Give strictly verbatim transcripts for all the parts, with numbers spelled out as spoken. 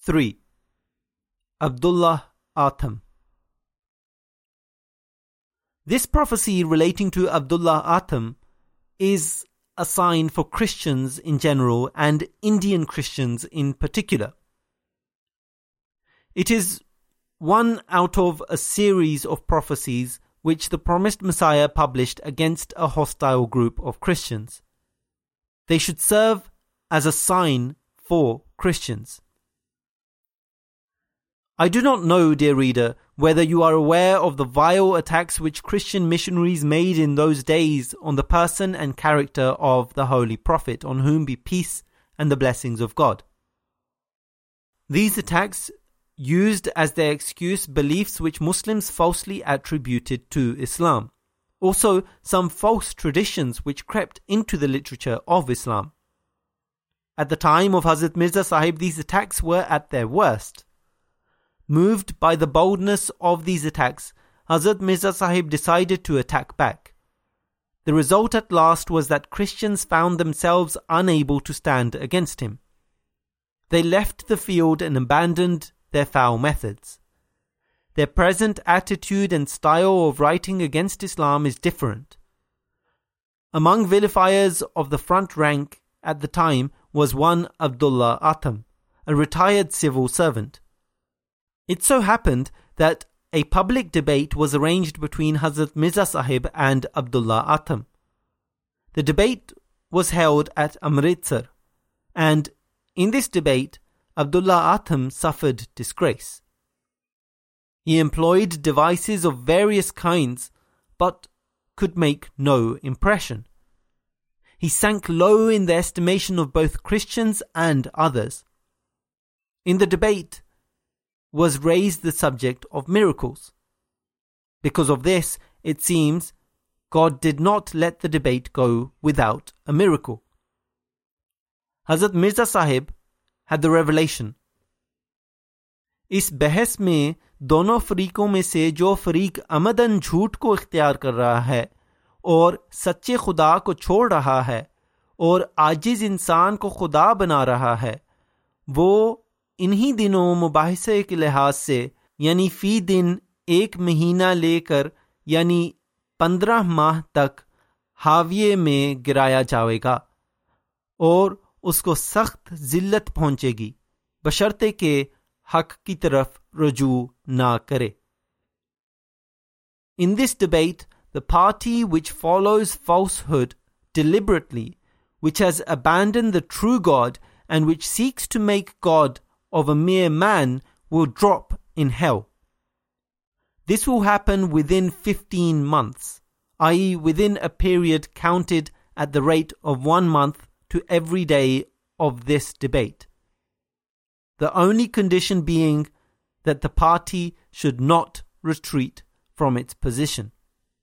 three. Abdullah Atham. This prophecy relating to Abdullah Atham is a sign for Christians in general and Indian Christians in particular. It is one out of a series of prophecies which the promised Messiah published against a hostile group of Christians. They should serve as a sign for Christians. I do not know, dear reader, whether you are aware of the vile attacks which Christian missionaries made in those days on the person and character of the Holy Prophet, on whom be peace and the blessings of God. These attacks used as their excuse beliefs which Muslims falsely attributed to Islam. Also, some false traditions which crept into the literature of Islam. At the time of Hazrat Mirza Sahib, these attacks were at their worst. Moved by the boldness of these attacks, Hazrat Mirza Sahib decided to attack back. The result at last was that Christians found themselves unable to stand against him. They left the field and abandoned their foul methods. Their present attitude and style of writing against Islam is different. Among vilifiers of the front rank at the time was one Abdullah Atham, a retired civil servant. It so happened that a public debate was arranged between Hazrat Mirza Sahib and Abdullah Atham. The debate was held at Amritsar, and in this debate, Abdullah Atham suffered disgrace. He employed devices of various kinds, but could make no impression. He sank low in the estimation of both Christians and others. In the debate was raised the subject of miracles. Because of this, it seems, God did not let the debate go without a miracle. Hazrat Mirza Sahib had the revelation. इस बहस में दोनों फरीकों में से जो फरीक अमदन झूठ को इख्तियार कर रहा है और सच्चे खुदा को छोड़ रहा है और आजिज इंसान को खुदा बना रहा है, वो इन्हीं दिनों मुबाहिसे के लिहाज से यानी फी दिन एक महीना लेकर यानी पंद्रह माह तक हाविये में गिराया जाएगा और उसको सख्त जिल्लत पहुंचेगी बशर्ते के हक की तरफ रुजू ना करे. In this debate, the party which follows falsehood deliberately, which has abandoned the true God and which seeks to make God of a mere man, will drop in hell. This will happen within fifteen months, that is within a period counted at the rate of one month to every day of this debate. The only condition being that the party should not retreat from its position.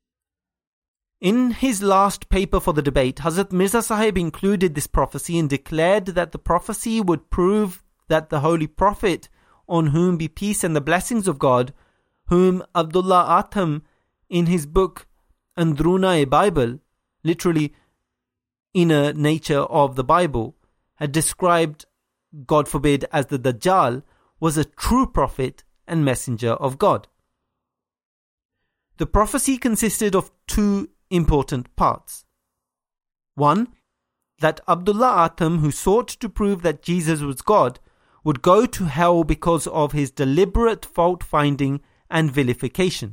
In his last paper for the debate, Hazrat Mirza Sahib included this prophecy and declared that the prophecy would prove that the Holy Prophet, on whom be peace and the blessings of God, whom Abdullah Atham in his book Andruna-e-Bible, literally inner nature of the Bible, had described, God forbid, as the Dajjal, was a true prophet and messenger of God. The prophecy consisted of two important parts. One, that Abdullah Atham, who sought to prove that Jesus was God, would go to hell because of his deliberate fault-finding and vilification.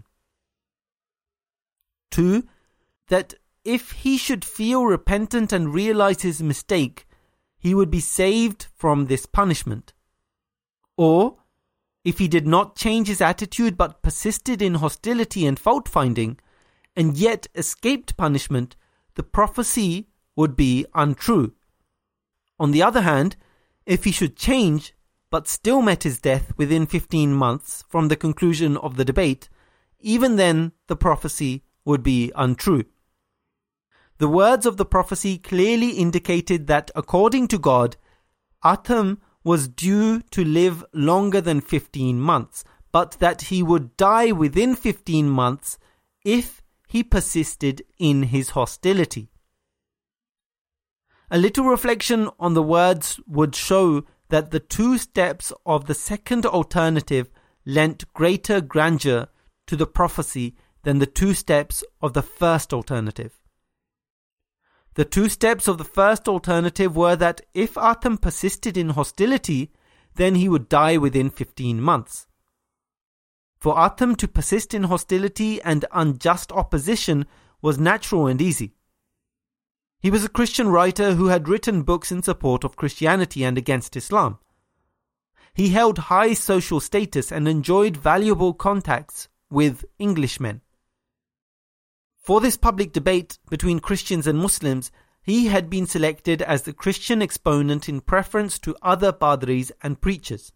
Two, that if he should feel repentant and realize his mistake, he would be saved from this punishment. Or, if he did not change his attitude but persisted in hostility and fault-finding, and yet escaped punishment, the prophecy would be untrue. On the other hand, if he should change, but still met his death within fifteen months from the conclusion of the debate, even then the prophecy would be untrue. The words of the prophecy clearly indicated that, according to God, Atham was due to live longer than fifteen months, but that he would die within fifteen months if he persisted in his hostility. A little reflection on the words would show that the two steps of the second alternative lent greater grandeur to the prophecy than the two steps of the first alternative. The two steps of the first alternative were that if Atham persisted in hostility, then he would die within fifteen months. For Atham to persist in hostility and unjust opposition was natural and easy. He was a Christian writer who had written books in support of Christianity and against Islam. He held high social status and enjoyed valuable contacts with Englishmen. For this public debate between Christians and Muslims, he had been selected as the Christian exponent in preference to other padris and preachers.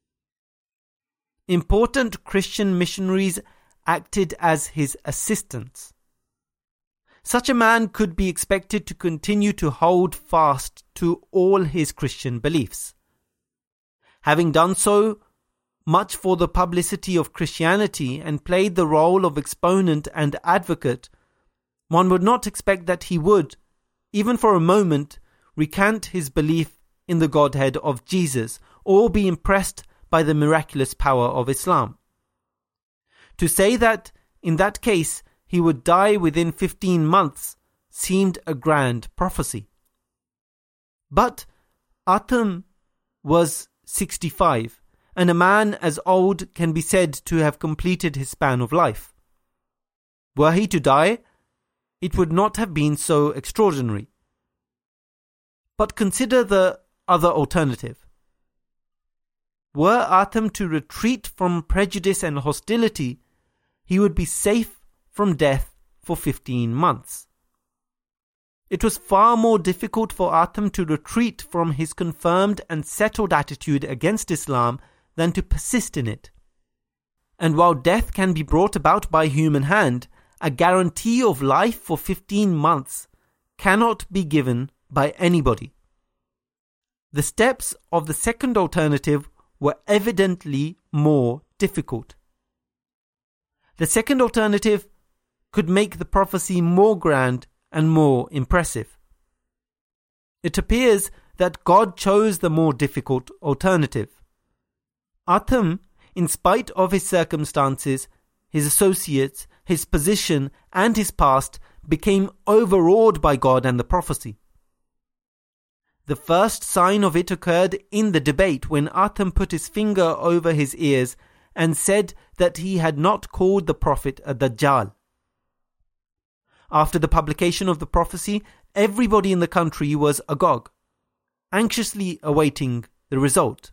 Important Christian missionaries acted as his assistants. Such a man could be expected to continue to hold fast to all his Christian beliefs. Having done so much for the publicity of Christianity and played the role of exponent and advocate, one would not expect that he would, even for a moment, recant his belief in the Godhead of Jesus or be impressed by the miraculous power of Islam. To say that, in that case, he would die within fifteen months seemed a grand prophecy. But Atham was sixty-five, and a man as old can be said to have completed his span of life. Were he to die, it would not have been so extraordinary. But consider the other alternative. Were Atham to retreat from prejudice and hostility, he would be safe from death for fifteen months. It was far more difficult for Atham to retreat from his confirmed and settled attitude against Islam than to persist in it. And while death can be brought about by human hand, a guarantee of life for fifteen months cannot be given by anybody. The steps of the second alternative were evidently more difficult. The second alternative could make the prophecy more grand and more impressive. It appears that God chose the more difficult alternative. Atham, in spite of his circumstances, his associates, his position, and his past, became overawed by God and the prophecy. The first sign of it occurred in the debate when Atham put his finger over his ears and said that he had not called the prophet a Dajjal. After the publication of the prophecy, everybody in the country was agog, anxiously awaiting the result.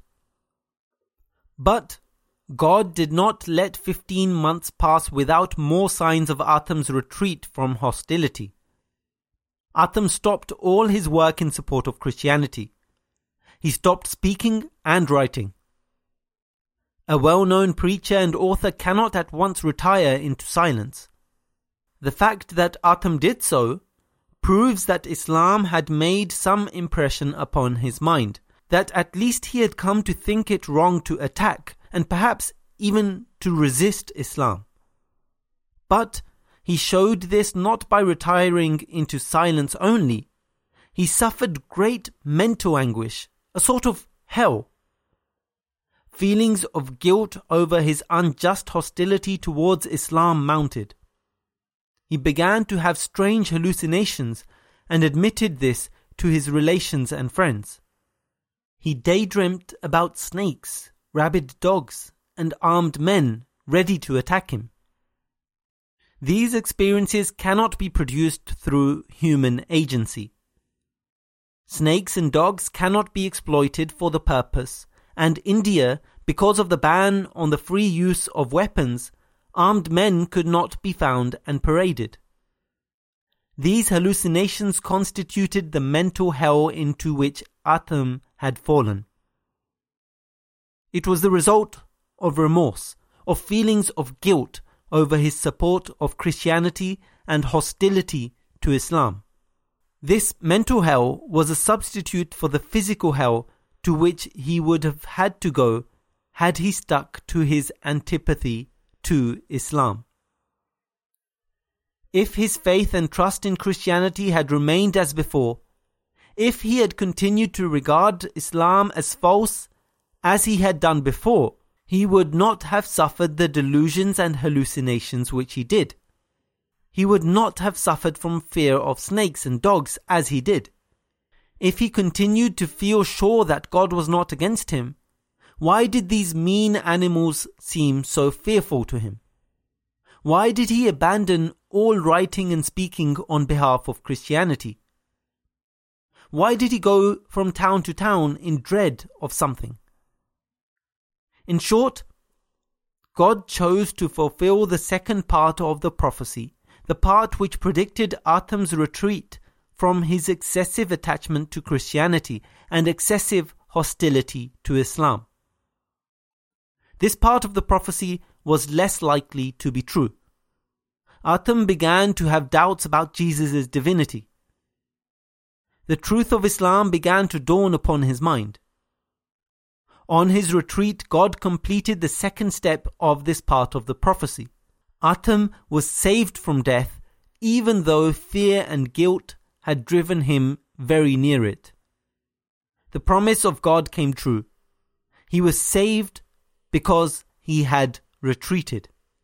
But God did not let fifteen months pass without more signs of Atham's retreat from hostility. Atham stopped all his work in support of Christianity. He stopped speaking and writing. A well-known preacher and author cannot at once retire into silence. The fact that Atham did so proves that Islam had made some impression upon his mind, that at least he had come to think it wrong to attack and perhaps even to resist Islam. But he showed this not by retiring into silence only. He suffered great mental anguish, a sort of hell. Feelings of guilt over his unjust hostility towards Islam mounted. He began to have strange hallucinations and admitted this to his relations and friends. He daydreamt about snakes, rabid dogs, and armed men ready to attack him. These experiences cannot be produced through human agency. Snakes and dogs cannot be exploited for the purpose, and India, because of the ban on the free use of weapons, armed men could not be found and paraded. These hallucinations constituted the mental hell into which Atham had fallen. It was the result of remorse, of feelings of guilt over his support of Christianity and hostility to Islam. This mental hell was a substitute for the physical hell to which he would have had to go had he stuck to his antipathy to Islam. If his faith and trust in Christianity had remained as before, If he had continued to regard Islam as false, as he had done before, he would not have suffered the delusions and hallucinations which he did. He would not have suffered from fear of snakes and dogs as he did. If he continued to feel sure that God was not against him, why did these mean animals seem so fearful to him? Why did he abandon all writing and speaking on behalf of Christianity? Why did he go from town to town in dread of something? In short, God chose to fulfill the second part of the prophecy, the part which predicted Atham's retreat from his excessive attachment to Christianity and excessive hostility to Islam. This part of the prophecy was less likely to be true. Atham began to have doubts about Jesus' divinity. The truth of Islam began to dawn upon his mind. On his retreat, God completed the second step of this part of the prophecy. Atham was saved from death, even though fear and guilt had driven him very near it. The promise of God came true. He was saved because he had retreated.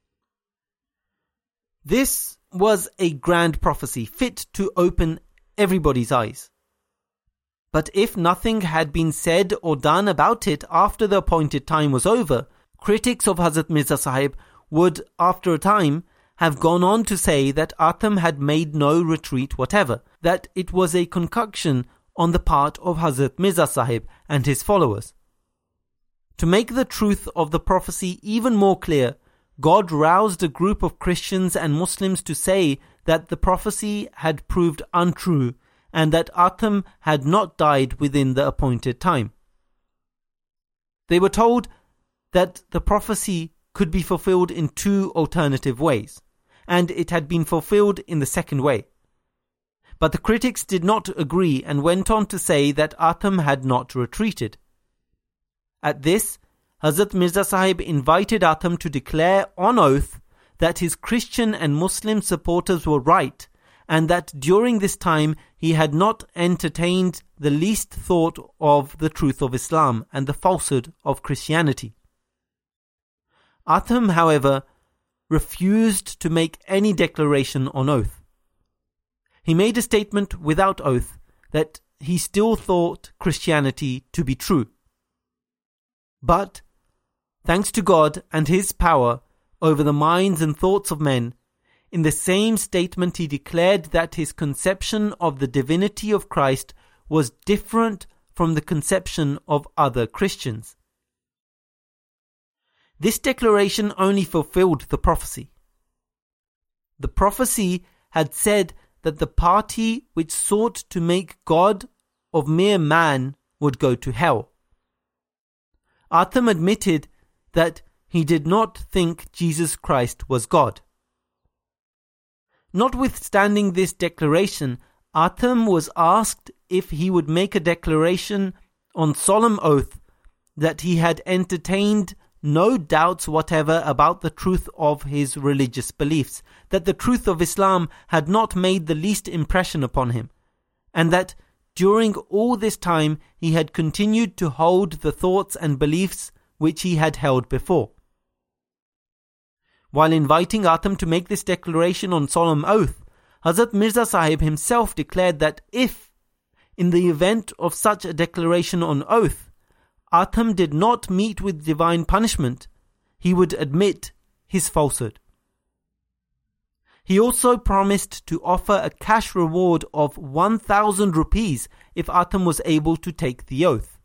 This was a grand prophecy, fit to open everybody's eyes. But if nothing had been said or done about it after the appointed time was over, critics of Hazrat Mirza Sahib would, after a time, have gone on to say that Atham had made no retreat whatever, that it was a concoction on the part of Hazrat Mirza Sahib and his followers. To make the truth of the prophecy even more clear, God roused a group of Christians and Muslims to say that the prophecy had proved untrue and that Atham had not died within the appointed time. They were told that the prophecy could be fulfilled in two alternative ways, and it had been fulfilled in the second way. But the critics did not agree and went on to say that Atham had not retreated. At this, Hazrat Mirza Sahib invited Atham to declare on oath that his Christian and Muslim supporters were right, and that during this time he had not entertained the least thought of the truth of Islam and the falsehood of Christianity. Atham, however, refused to make any declaration on oath. He made a statement without oath that he still thought Christianity to be true. But, thanks to God and His power over the minds and thoughts of men, in the same statement he declared that his conception of the divinity of Christ was different from the conception of other Christians. This declaration only fulfilled the prophecy. The prophecy had said that the party which sought to make God of mere man would go to hell. Atham admitted that he did not think Jesus Christ was God. Notwithstanding this declaration, Atham was asked if he would make a declaration on solemn oath that he had entertained no doubts whatever about the truth of his religious beliefs, that the truth of Islam had not made the least impression upon him, and that during all this time he had continued to hold the thoughts and beliefs which he had held before. While inviting Atham to make this declaration on solemn oath, Hazrat Mirza Sahib himself declared that if, in the event of such a declaration on oath, Atham did not meet with divine punishment, he would admit his falsehood. He also promised to offer a cash reward of one thousand rupees if Atham was able to take the oath.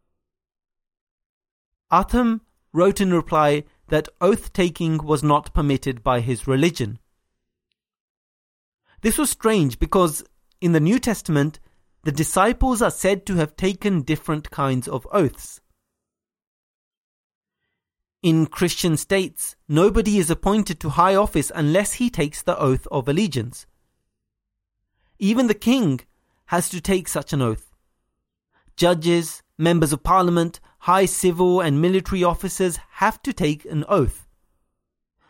Atham wrote in reply that oath-taking was not permitted by his religion. This was strange because in the New Testament, the disciples are said to have taken different kinds of oaths. In Christian states, nobody is appointed to high office unless he takes the oath of allegiance. Even the king has to take such an oath. Judges, members of parliament, high civil and military officers have to take an oath.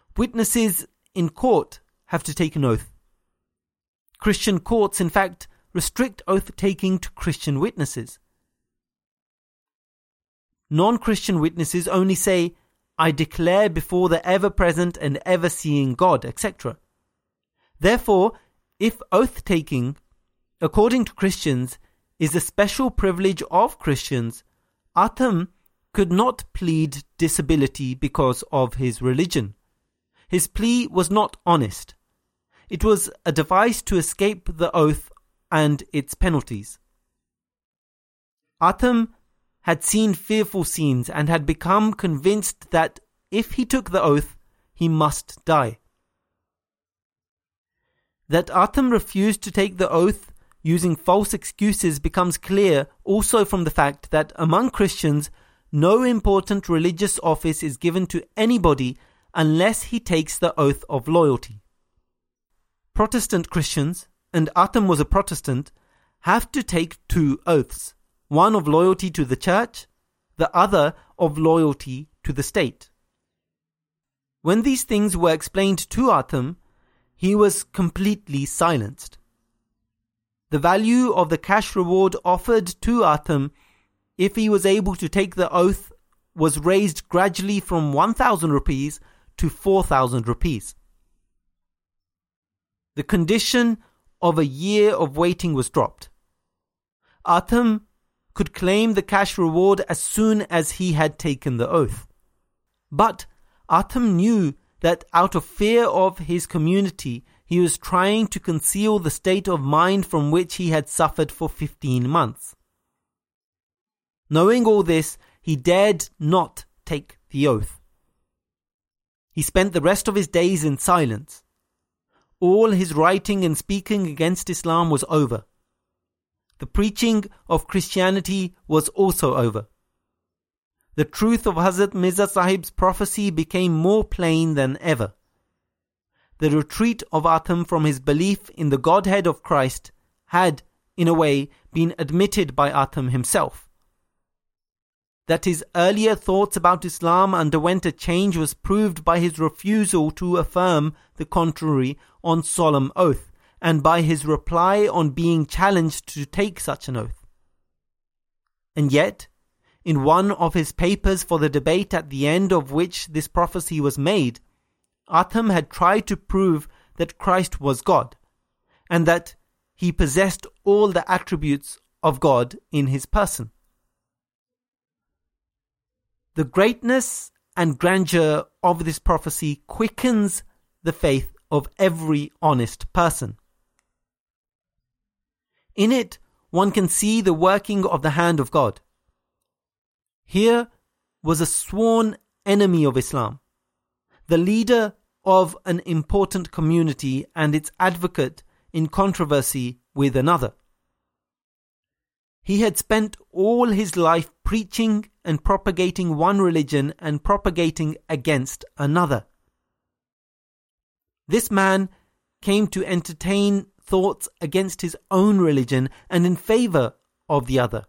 Witnesses in court have to take an oath. Christian courts, in fact, restrict oath-taking to Christian witnesses. Non-Christian witnesses only say, "I declare before the ever-present and ever-seeing God," et cetera. Therefore, if oath-taking, according to Christians, is a special privilege of Christians, Atham could not plead disability because of his religion. His plea was not honest. It was a device to escape the oath and its penalties. Atham had seen fearful scenes and had become convinced that if he took the oath, he must die. That Atham refused to take the oath using false excuses becomes clear also from the fact that among Christians, no important religious office is given to anybody unless he takes the oath of loyalty. Protestant Christians, and Atham was a Protestant, have to take two oaths, one of loyalty to the church, the other of loyalty to the state. When these things were explained to Atham, he was completely silenced. The value of the cash reward offered to Atham, if he was able to take the oath, was raised gradually from one thousand rupees to four thousand rupees. The condition of a year of waiting was dropped. Atham could claim the cash reward as soon as he had taken the oath. But Atham knew that out of fear of his community, he was trying to conceal the state of mind from which he had suffered for fifteen months. Knowing all this, he dared not take the oath. He spent the rest of his days in silence. All his writing and speaking against Islam was over. The preaching of Christianity was also over. The truth of Hazrat Mirza Sahib's prophecy became more plain than ever. The retreat of Atham from his belief in the Godhead of Christ had, in a way, been admitted by Atham himself. That his earlier thoughts about Islam underwent a change was proved by his refusal to affirm the contrary on solemn oath, and by his reply on being challenged to take such an oath. And yet, in one of his papers for the debate at the end of which this prophecy was made, Atham had tried to prove that Christ was God, and that he possessed all the attributes of God in his person. The greatness and grandeur of this prophecy quickens the faith of every honest person. In it, one can see the working of the hand of God. Here was a sworn enemy of Islam, the leader of an important community and its advocate in controversy with another. He had spent all his life preaching and propagating one religion and propagating against another. This man came to entertain thoughts against his own religion and in favor of the other.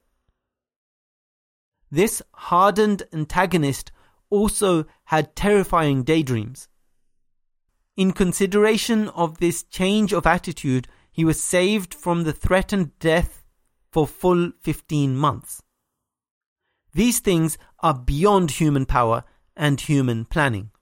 This hardened antagonist also had terrifying daydreams. In consideration of this change of attitude, he was saved from the threatened death for full fifteen months. These things are beyond human power and human planning.